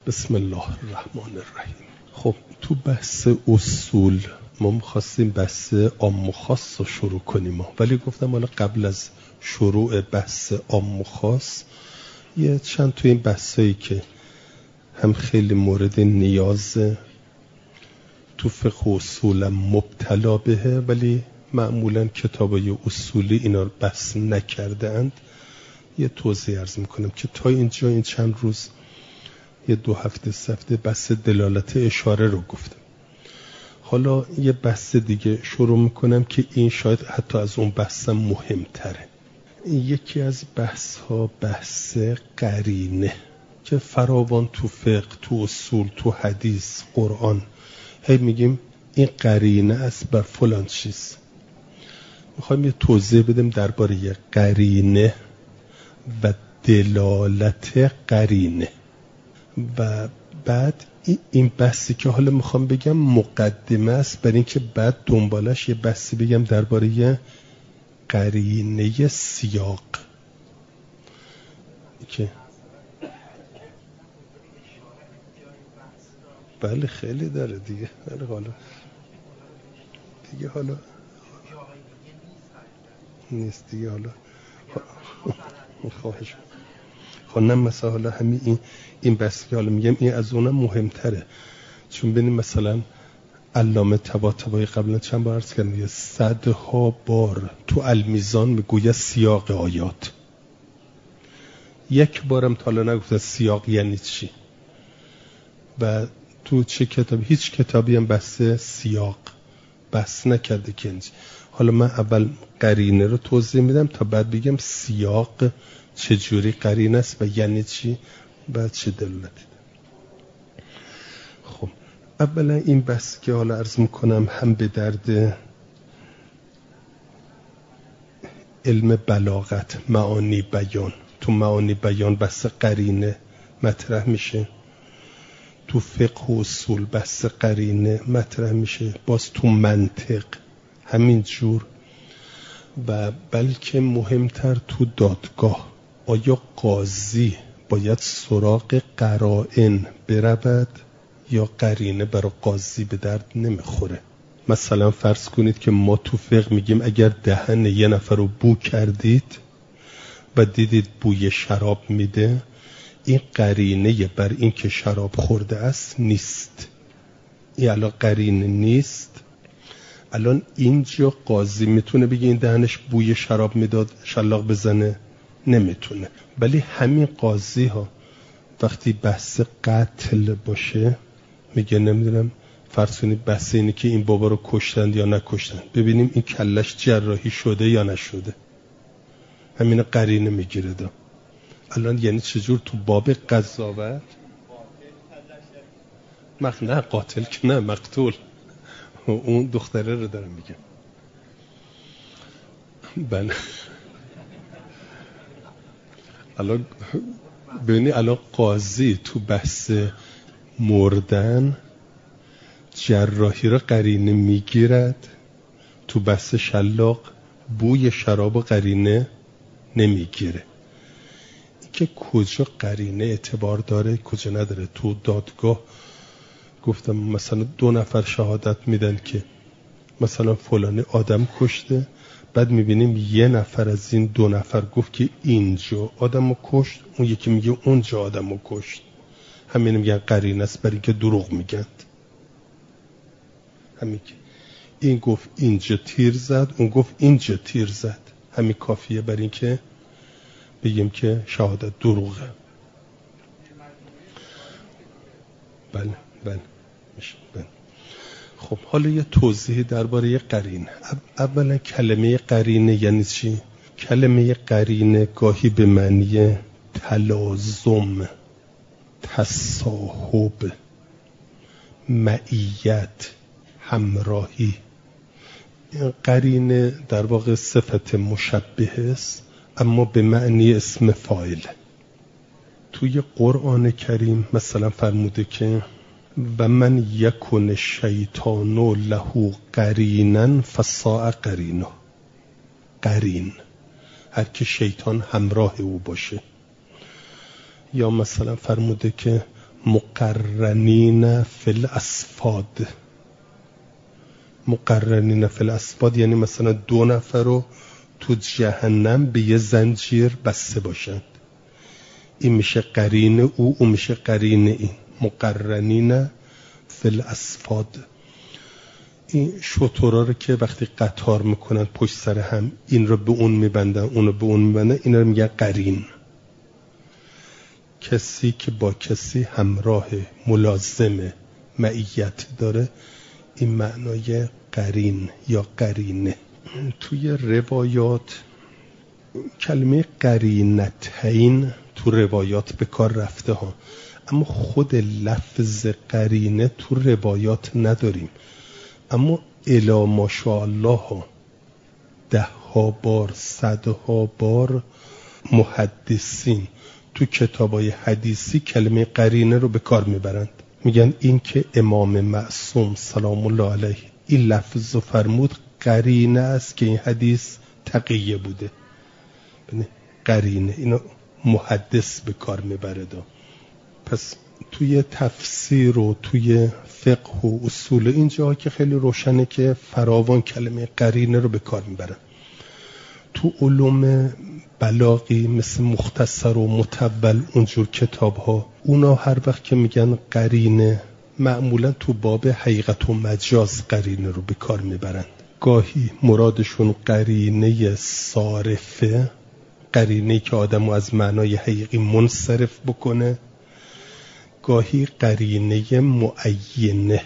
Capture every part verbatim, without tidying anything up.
بسم الله الرحمن الرحیم. خب تو بحث اصول ما می‌خواستیم بحث عام و خاص رو شروع کنیم، ولی گفتم حالا قبل از شروع بحث عام و خاص یه چند تو این بحثایی که هم خیلی مورد نیاز تو فقه و اصول مبتلا بهه ولی معمولا کتابای اصولی اینا رو بحث نکرده اند، یه توضیح عرض میکنم که تا اینجا این چند روز یه دو هفته سه هفته بحث دلالت اشاره رو گفتم. حالا یه بحث دیگه شروع میکنم که این شاید حتی از اون بحثم مهمتره. یکی از بحث ها بحث قرینه که فراوان تو فقه، تو اصول، تو حدیث، قرآن هی میگیم این قرینه است بر فلان چیز. میخوایم یه توضیح بدیم درباره قرینه و دلالت قرینه و بعد این بحثی که حالا میخوام بگم مقدمه است برای اینکه بعد دنبالش یه بحثی بگم درباره قرینه سیاق که بله خیلی داره دیگه. بله حالا دیگه حالا نیست دیگه. حالا خواهش خونم مثلا حالا همین این این بحثی که حالا میگم این از اونم مهمتره، چون ببینیم مثلا علامه طباطبایی قبلا چند بار عرض کردم یه صدها بار تو المیزان میگوید سیاق آیات، یک بارم تا حالا نگفته سیاق یعنی چی و تو چه کتابی هیچ کتابی هم بحث سیاق بحث نکرده که اینجا. حالا من اول قرینه رو توضیح میدم تا بعد بگم سیاق چجوری قرینه است و یعنی چی و چه دلالتی داره. خب اولا این بحث که حالا عرض میکنم هم به درد علم بلاغت، معانی بیان، تو معانی بیان بحث قرینه مطرح میشه، تو فقه و اصول بحث قرینه مطرح میشه، باز تو منطق همین جور و بلکه مهمتر تو دادگاه. آیا قاضی باید سراغ قرائن برود یا قرینه برای قاضی به درد نمیخوره؟ مثلا فرض کنید که ما تو فقه میگیم اگر دهن یه نفر رو بو کردید و دیدید بوی شراب میده، این قرینه بر این که شراب خورده است نیست. این الان قرینه نیست. الان اینجا قاضی میتونه بگه این دهنش بوی شراب میداد شلاق بزنه؟ نمیتونه. ولی همین قاضی ها وقتی بحث قتل باشه میگه نمیدونم فرض کنید بحث اینه که این بابا رو کشتند یا نکشتند، ببینیم این کلش جراحی شده یا نشده، همین قرینه میگیره دا. الان یعنی چجور تو باب قضاوت مخ نه قاتل که نه مقتول، اون دختره رو دارم میگم. بله الان ببینی الان قاضی تو بحث مردن جراحی رو قرینه میگیرد، تو بحث شلاق بوی شراب و قرینه نمیگیره. که کجا قرینه اعتبار داره کجا نداره؟ تو دادگاه گفتم مثلا دو نفر شهادت میدن که مثلا فلانی آدم کشته، بعد میبینیم یه نفر از این دو نفر گفت که اینجا آدمو کشت، اون یکی میگه اونجا آدمو کشت، همین میگن قرینه است برای که دروغ میگن. همین که این گفت اینجا تیر زد اون گفت اینجا تیر زد، همین کافیه برای این که بگیم که شهادت دروغه. بله بله میشه بله. خب حالا یه توضیح درباره قرینه. اولا کلمه قرینه یعنی چی؟ کلمه قرینه گاهی به معنی تلازم، تصاحب، معیت، همراهی. قرینه در واقع صفت مشبه است اما به معنی اسم فاعل. توی قرآن کریم مثلا فرموده که و من یکن شیطان له قرینا فساء قرینه. قرین هر که شیطان همراه او باشه. یا مثلا فرموده که مقرنین فی الاسفاد. مقرنین فی الاسفاد یعنی مثلا دو نفر رو تو جهنم به یه زنجیر بسته باشند. این میشه قرین او، او میشه قرین این. مقرنین فی الاسفاد. این شترها رو که وقتی قطار میکنن پشت سر هم، این رو به اون میبندن، اون رو به اون میبندن، این رو میگن قرین. کسی که با کسی همراه، ملازمه، معیت داره، این معنای قرین یا قرینه. توی روایات کلمه قرینتین تو روایات به کار رفته ها، اما خود لفظ قرینه تو روایات نداریم. اما الا ماشاءالله ها ده ها بار، صدها بار محدثین تو کتابای حدیثی کلمه قرینه رو به کار میبرند. میگن این که امام معصوم سلام الله علیه این لفظ رو فرمود قرینه است که این حدیث تقیه بوده. قرینه اینو محدث به کار میبره. پس توی تفسیر و توی فقه و اصول اینجا که خیلی روشنه که فراوان کلمه قرینه رو به کار میبرن. تو علوم بلاغی مثل مختصر و مطول اونجور کتاب ها، اونا هر وقت که میگن قرینه معمولا تو باب حقیقت و مجاز قرینه رو به کار میبرن. گاهی مرادشون قرینه صارفه، قرینه که آدمو از معنای حقیقی منصرف بکنه، گاهی قرینه معینه،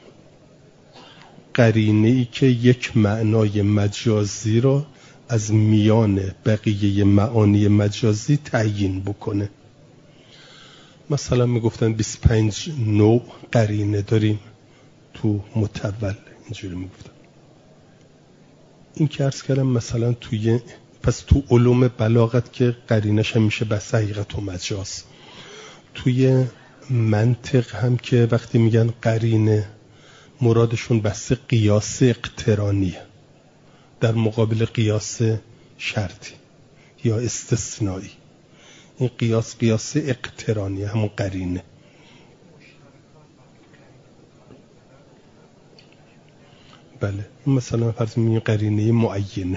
قرینه ای که یک معنای مجازی را از میان بقیه معانی مجازی تعیین بکنه. مثلا میگفتن بیست و پنج نوع قرینه داریم تو مطول، اینجوری میگفتن. این که عرض کردم مثلا توی پس تو علوم بلاغت که قرینش هم میشه بس حقیقت و مجاز. توی منطق هم که وقتی میگن قرینه مرادشون بس قیاس اقترانیه در مقابل قیاس شرطی یا استثنایی. این قیاس قیاس اقترانیه، همون قرینه. بله مثلا فرض میگیم قرینه معینه.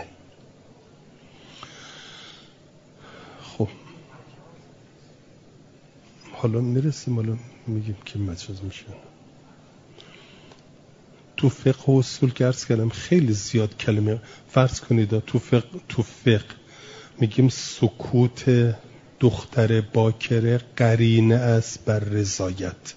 خب حالا میرسیم، حالا میگیم که مجاز میشه. تو فقه و اصول که عرض کردم خیلی زیاد کلمه فرض کنید تو فقه تو فقه میگیم سکوت دختر باکره قرینه است بر رضایت.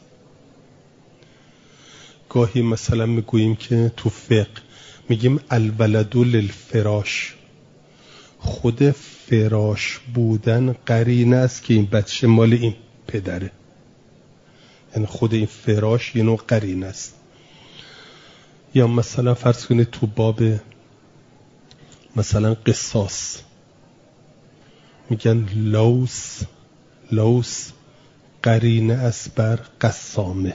گاهی مثلا میگوییم که تو فقه میگیم الولد للفراش، خود فراش بودن قرینه است که این بچه مال این پدره، یعنی خود این فراش یه نوع قرینه است. یا مثلا فرض کنید تو باب مثلا قصاص میگن لوس لوس قرینه است بر قسامه.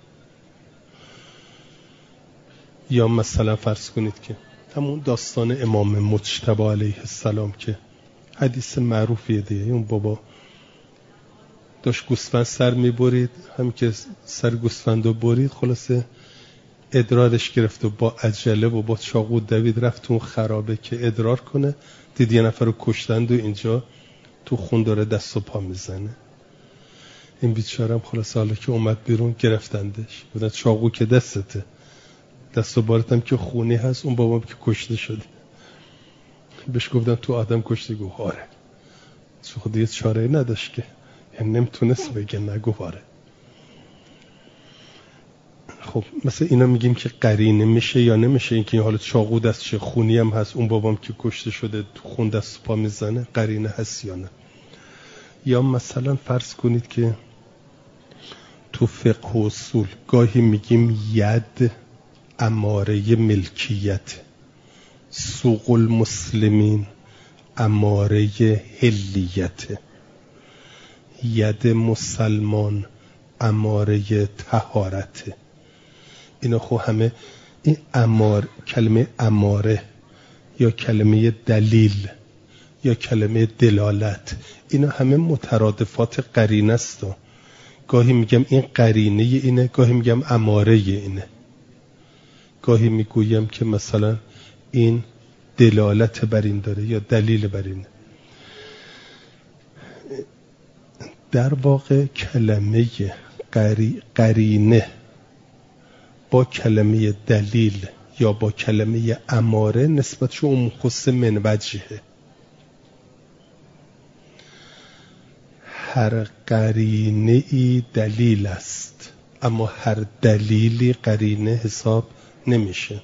یا مثلا فرض کنید که همون داستان امام مجتبی علیه السلام که حدیث معروفیه دیگه، اون بابا داشت گوسفند سر میبرید، هم که سر گوسفند رو برید خلاصه ادرارش گرفت و با عجله و با چاقو دوید رفت تو خرابه که ادرار کنه، دید یه نفر رو کشتند و اینجا تو خون داره دست و پا میزنه. این بیچاره هم خلاصه حالا که اومد بیرون گرفتندش، بودن چاقو که دستته، دست و بارت هم که خونی هست، اون بابام که کشته شده. بهش گفتن تو آدم کشته، گو آره، چون خود یه چاره نداشت که، یعنی نمیتونست بگه نگو آره. خب مثلا اینا میگیم که قرینه میشه یا نمیشه، این که حالا چاقو دستشه خونی هم هست، اون بابام که کشته شده تو خون دست پا میزنه، قرینه هست یا نه. یا مثلا فرض کنید که تو فقه و اصول گاهی میگیم ید اماره ملکیت، سوق المسلمین اماره حلیت، ید مسلمان اماره طهارت. اینا خب همه این امار، کلمه اماره یا کلمه دلیل یا کلمه دلالت، اینا همه مترادفات قرینه است گاهی میگم این قرینه اینه، گاهی میگم اماره اینه، گاهی میگویم که مثلا این دلالت بر این داره یا دلیل بر اینه. در واقع کلمه قرینه با کلمه دلیل یا با کلمه اماره نسبتش اون خص من وجهه. هر قرینه ای دلیل است، اما هر دلیلی قرینه حساب نمیشه.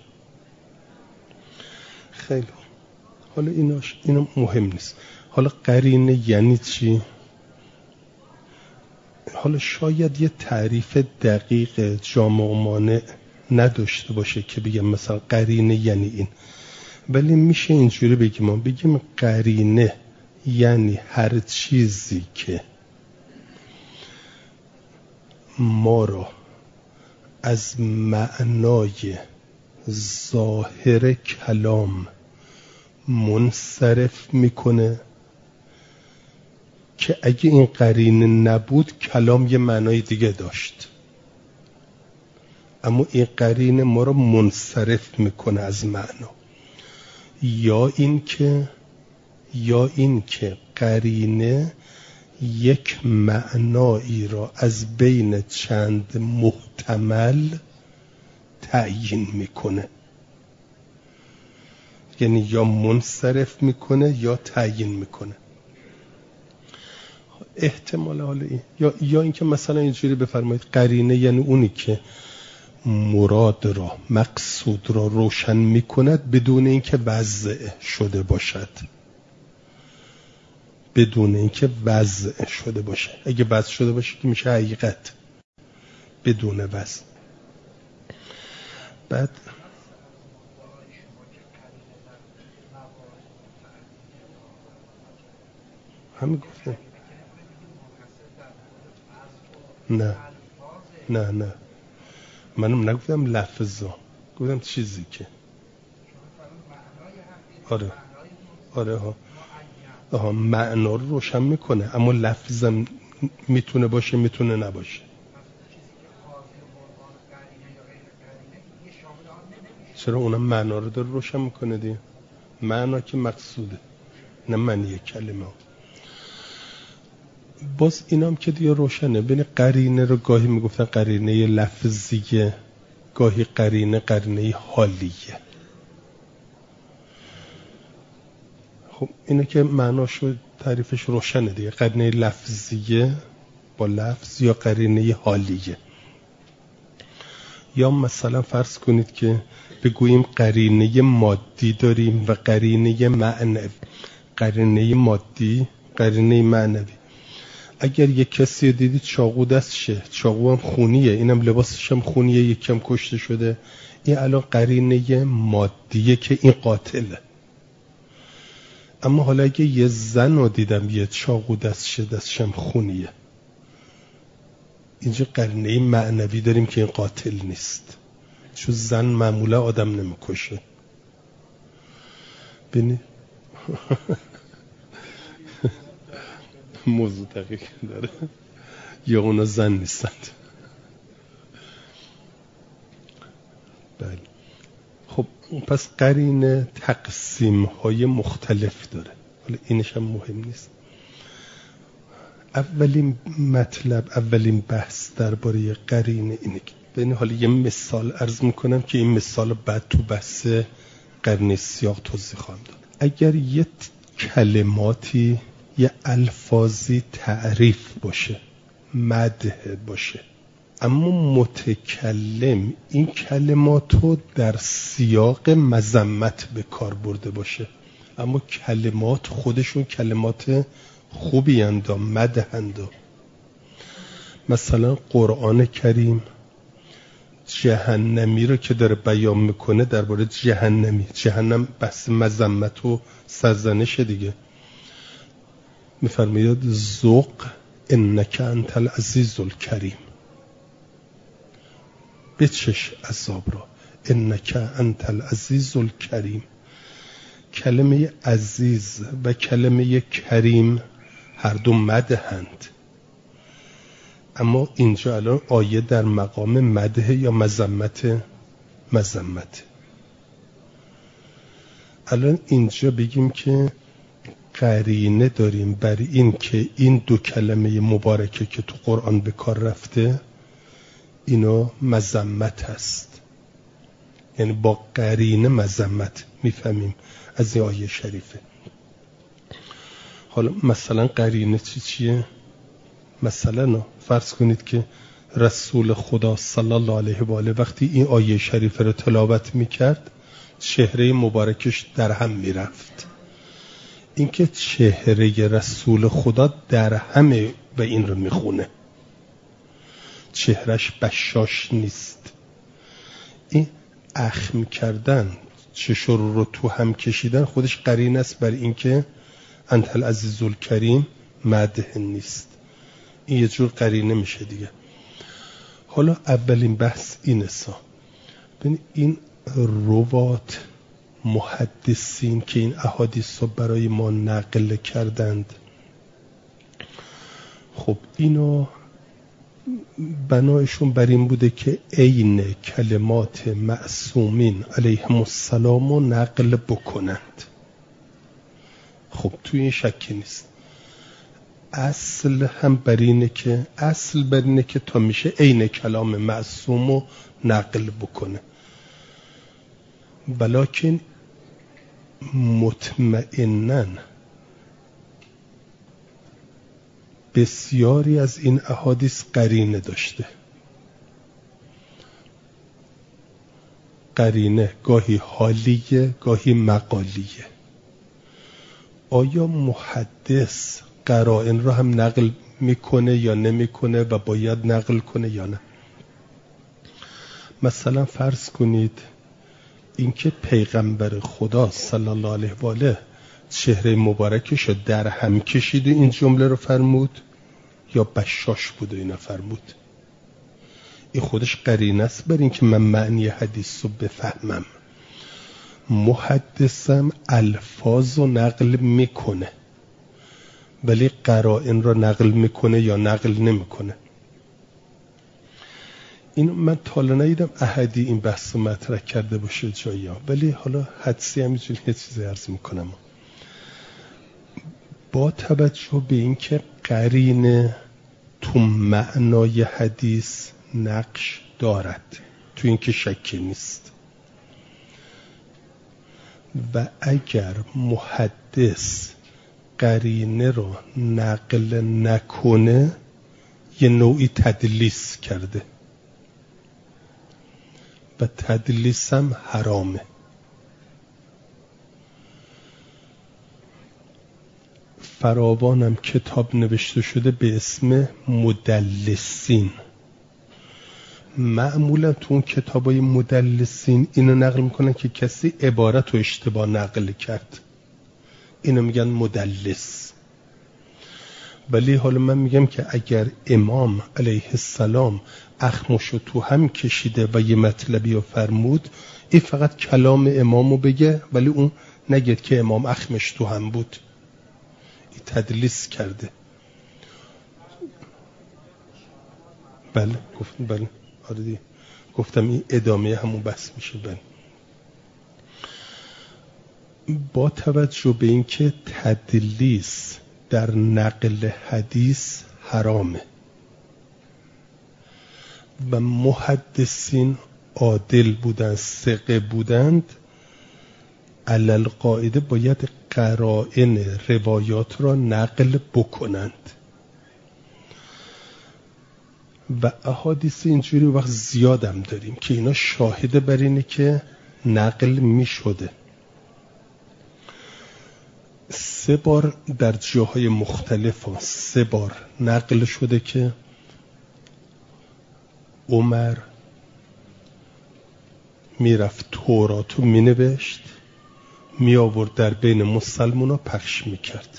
خیلی حالا ایناش اینا مهم نیست. حالا قرینه یعنی چی؟ حالا شاید یه تعریف دقیق جامع و مانع نداشته باشه که بگم مثلا قرینه یعنی این، ولی میشه اینجوری بگیم، ما بگیم قرینه یعنی هر چیزی که ما را از معنای ظاهر کلام منصرف میکنه که اگه این قرینه نبود کلام یه معنای دیگه داشت، اما این قرینه ما را منصرف میکنه از معنا. یا این که یا این که قرینه یک معنایی را از بین چند محتمل تعیین میکنه، یعنی یا منصرف میکنه یا تعیین میکنه. احتمال حالا این یا یا اینکه مثلا اینجوری بفرمایید قرینه یعنی اونی که مراد را، مقصود را روشن میکند بدون اینکه وضع شده باشد، بدون اینکه وضع شده باشه. اگه وضع شده باشه که میشه حقیقت، بدون وضع. بعد همین گفتم نه نه نه منم نگفتم لفظا، گفتم چیزی که آره آره ها آها معنا رو روشن میکنه، اما لفظم میتونه باشه میتونه نباشه. چرا اونم معنا رو داره روشن میکنه دیگه؟ معنا که مقصوده، نه معنی کلمه. باز اینام که دیگه روشنه. بین قرینه رو گاهی میگفتن قرینه لفظیه، گاهی قرینه قرینه حالیه. خب اینه که معناشو تعریفش روشنه دیگه، قرینه لفظیه با لفظ یا قرینه حالیه. یا مثلا فرض کنید که بگوییم قرینه مادی داریم و قرینه معنوی. قرینه مادی، قرینه معنوی. اگر یک کسی دیدید چاقو دستشه، چاقو هم خونیه، اینم لباسش هم خونیه، یکم کشته شده، این الان قرینه مادیه که این قاتله. اما حالا اگه یه زن رو دیدم یه چاقو دستشه، دستش هم خونیه، اینجا قرینه معنوی داریم که این قاتل نیست، چون زن معمولا آدم نمیکشه. ببینید موضوع دقیق داره، یا اونا زن نیستند. بله. خب پس قرینه تقسیم های مختلف داره، حالا اینش هم مهم نیست. اولین مطلب، اولین بحث درباره قرینه اینه که ببین، حالا یه مثال عرض میکنم که این مثال رو بعد تو بحث قرینه سیاق توضیح خواهم داد. اگر یه کلماتی، یه الفاظی تعریف باشه، مدح باشه، اما متکلم این کلماتو در سیاق مذمت به کار برده باشه، اما کلمات خودشون کلمات خوبی اند، مدح اند. مثلا قرآن کریم جهنمی رو که داره بیان میکنه درباره جهنمی، جهنم بحث مذمت و سرزنش دیگه، میفرماید ذوق انک انت العزیز الکریم، بچش عذاب را، انک انت العزیز الکریم. کلمه عزیز و کلمه کریم هر دو مدحند. اما اینجا الان آیه در مقام مدح یا مذمت؟ مذمت. الان اینجا بگیم که قرینه داریم بر این که این دو کلمه مبارکه که تو قرآن به کار رفته اینا مذمت هست، یعنی با قرینه مذمت میفهمیم از این آیه شریفه. حالا مثلا قرینه چی چیه؟ مثلا فرض کنید که رسول خدا صلی الله علیه و آله وقتی این آیه شریفه رو تلاوت میکرد چهره مبارکش در هم میرفت. اینکه چهره رسول خدا در همه و این رو میخونه، چهرش بشاش نیست. این اخم کردن، چشور رو تو هم کشیدن خودش قرین است بر اینکه انت العزیز الکریم مدح نیست. این یه جور قرینه میشه دیگه. حالا اولین بحث اینه سا ببین این روات محدثین که این احادیث رو برای ما نقل کردند، خب اینو بنایشون بر این بوده که عین کلمات معصومین علیهم السلام رو نقل بکنند. خب توی این شکی نیست. اصل هم بر اینه که اصل بر اینه که تا میشه عین کلام معصوم رو نقل بکنه، ولیکن مطمئناً بسیاری از این احادیث قرینه داشته. قرینه گاهی حالیه گاهی مقالیه. آیا محدث قرائن رو هم نقل میکنه یا نمیکنه و باید نقل کنه یا نه؟ مثلا فرض کنید اینکه پیغمبر خدا صلی الله علیه و آله چهره مبارکش رو در هم کشید و این جمله رو فرمود یا بشاش بود و اینا فرمود؟ این خودش قرینه است بر این که من معنی حدیث رو بفهمم. محدثم الفاظ رو نقل میکنه ولی قرائن رو نقل میکنه یا نقل نمیکنه؟ این من تا حالا ندیدم احدی این بحث رو مطرح کرده باشه جایی ها، ولی حالا حدسی همینجوری یه چیزی عرض میکنم. با توجه به اینکه قرینه تو معنای حدیث نقش دارد، تو اینکه شکی نیست، و اگر محدث قرینه رو نقل نکنه یه نوعی تدلیس کرده و تدلیس هم حرامه. فراوانم کتاب نوشته شده به اسم مدلسین. معمولا تو اون کتابای مدلسین اینو نقل میکنن که کسی عبارت رو اشتباه نقل کرد، اینو میگن مدلس. ولی حالا من میگم که اگر امام علیه السلام اخمشو تو هم کشیده و یه مطلبی رو فرمود، این فقط کلام امامو بگه ولی اون نگید که امام اخمش تو هم بود، این تدلیس کرده. بله گفتم، بله آره دی. گفتم این ادامه همون بحث میشه. بله با توجه به اینکه تدلیس در نقل حدیث حرامه و محدثین عادل بودند، ثقه بودند، علل قاعده باید قرائن روایات را نقل بکنند و احادیث اینجوری وقت زیادم داریم که اینا شاهد بر اینه که نقل می شده. سه بار در جاهای مختلف ها سه بار نقل شده که عمر میرفت توراتو می نوشت، می آورد در بین مسلمان ها پخش می کرد.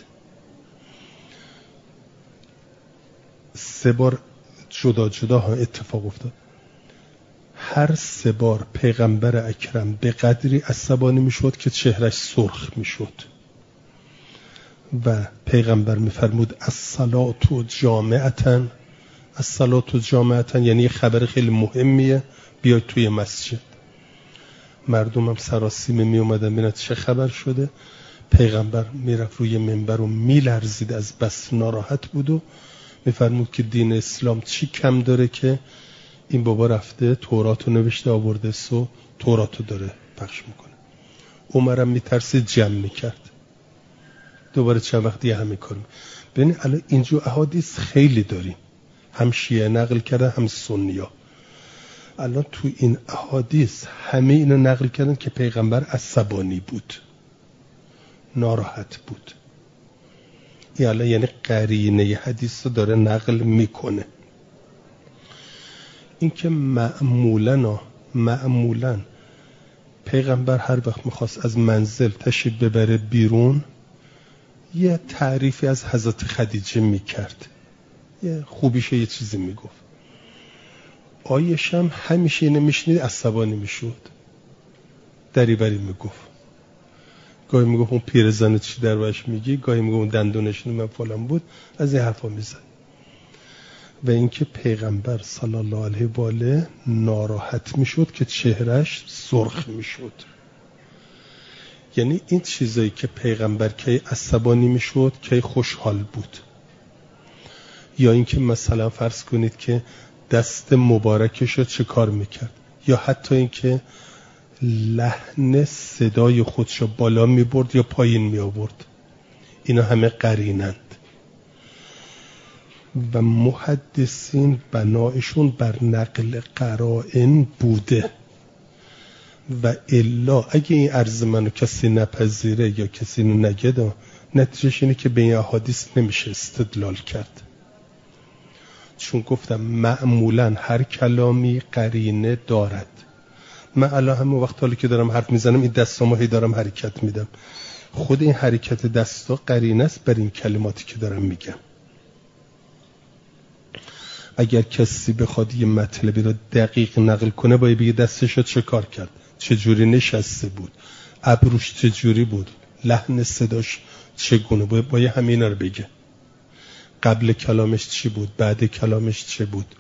سه بار جدا جدا ها اتفاق افتاد. هر سه بار پیغمبر اکرم به قدری عصبانی می شد که چهرش سرخ می شد و پیغمبر می فرمود الصلاة جامعتن از صلات و جامعتن یعنی یه خبر خیلی مهمیه، بیاید توی مسجد. مردم هم سراسیمه می اومدن ببینن چه خبر شده. پیغمبر میرفت روی منبر و میلرزید، از بس ناراحت بود و میفرمود که دین اسلام چی کم داره که این بابا رفته توراتو نوشته آورده سو توراتو داره پخش میکنه. عمرم میترسید جمع میکرد. دوباره چند وقت دیگه همین کارم. ببینید الان اینجور احادیث خیلی داریم، هم شیعه نقل کردن هم سنی‌ها. الان تو این احادیث همه اینو نقل کردن که پیغمبر عصبانی بود، ناراحت بود. این الان یعنی قرینه حدیث رو داره نقل میکنه. این که معمولاً معمولاً پیغمبر هر وقت میخواست از منزل تشریف ببره بیرون یه تعریفی از حضرت خدیجه میکرد، یه خوبیشه یه چیزی میگفت. آیشه هم همیشه اینو میشنید عصبانی میشد، دریوری میگفت. گاهی میگفت اون پیرزن چی در باش میگی، گاهی میگفت اون دندونش من فلان بود، از این حرفا میزد. و اینکه پیغمبر صلی الله علیه و آله ناراحت میشد که چهرهش سرخ میشد. یعنی این چیزایی که پیغمبر کی عصبانی میشد کی خوشحال بود. یا اینکه مثلا فرض کنید که دست مبارکش رو چه کار میکرد، یا حتی اینکه لحن صدای خودش رو بالا میبرد یا پایین میآورد. اینا همه قرینند و محدثین بنایشون بر نقل قرائن بوده. و الا اگه این عرض منو کسی نپذیره یا کسی اینو نگه، نتیجهش اینه که به این احادیث نمیشه استدلال کرد. چون گفتم معمولا هر کلامی قرینه دارد. من الان همون وقت حالی که دارم حرف میزنم این دستامو هی دارم حرکت میدم، خود این حرکت دستا قرینه است بر این کلماتی که دارم میگم. اگر کسی بخواد یه مطلبی رو دقیق نقل کنه باید بگه دستش رو چه کار کرد، چه جوری نشسته بود، ابروش چه جوری بود، لحن صداش چگونه بود، باید همینا رو بگه. قبل کلامش چی بود، بعد کلامش چه بود.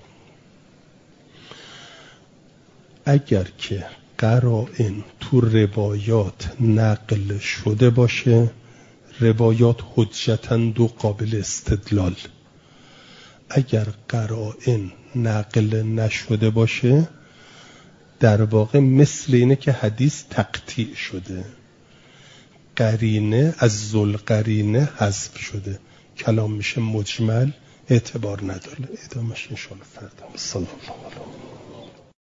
اگر که قرائن تو روایات نقل شده باشه، روایات حجتند و قابل استدلال. اگر قرائن نقل نشده باشه در واقع مثل اینه که حدیث تقطیع شده، قرینه از ذل قرینه حذف شده، کلام میشه مجمل، اعتبار نداره. ادامهش انشاءالله فردا. صلی الله علیه و